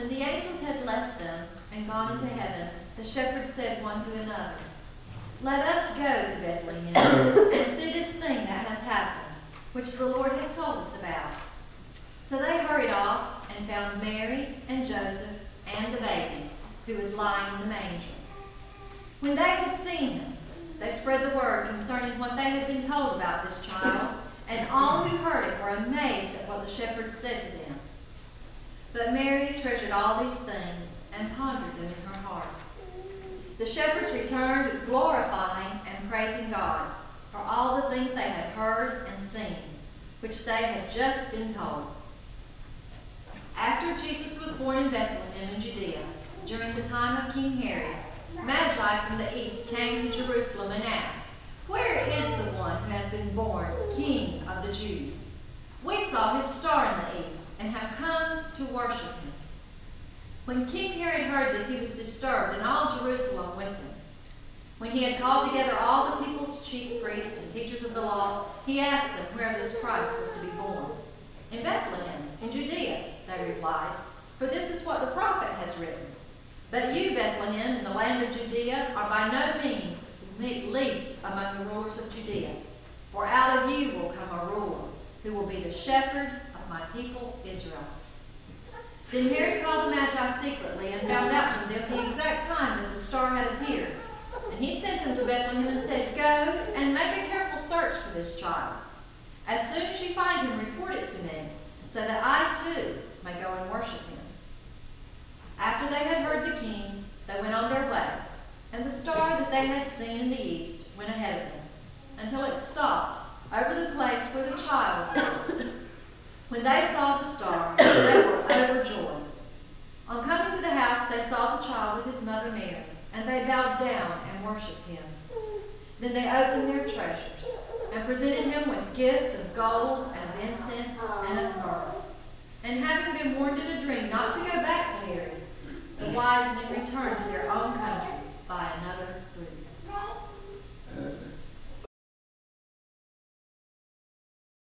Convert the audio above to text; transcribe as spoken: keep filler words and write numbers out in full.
When the angels had left them and gone into heaven, the shepherds said one to another, "Let us go to Bethlehem and see this thing that has happened, which the Lord has told us about." So they hurried off and found Mary and Joseph and the baby, who was lying in the manger. When they had seen him, they spread the word concerning what they had been told about this child, and all who heard it were amazed at what the shepherds said to them. But Mary treasured all these things and pondered them in her heart. The shepherds returned, glorifying and praising God for all the things they had heard and seen, which they had just been told. After Jesus was born in Bethlehem in Judea, during the time of King Herod, Magi from the east came to Jerusalem and asked, "Where is the one who has been born King of the Jews? We saw his star in the east and have come to worship him." When King Herod heard this, he was disturbed, and all Jerusalem with him. When he had called together all the people's chief priests and teachers of the law, he asked them where this Christ was to be born. "In Bethlehem, in Judea," they replied, "for this is what the prophet has written. But you, Bethlehem, in the land of Judea, are by no means least among the rulers of Judea, for out of you will come a ruler who will be the shepherd of my people Israel." Then Herod called the Magi secretly and found out from them the exact time that the star had appeared. And he sent them to Bethlehem and said, "Go and make a careful search for this child. As soon as you find him, report it to me, so that I too may go and worship him." After they had heard the king, they went on their way, and the star that they had seen in the east went ahead of them, until it stopped over the place where the child was. When they saw the star, they were overjoyed. On coming to the house, they saw the child with his mother Mary, and they bowed down and worshipped him. Then they opened their treasures and presented him with gifts of gold and incense and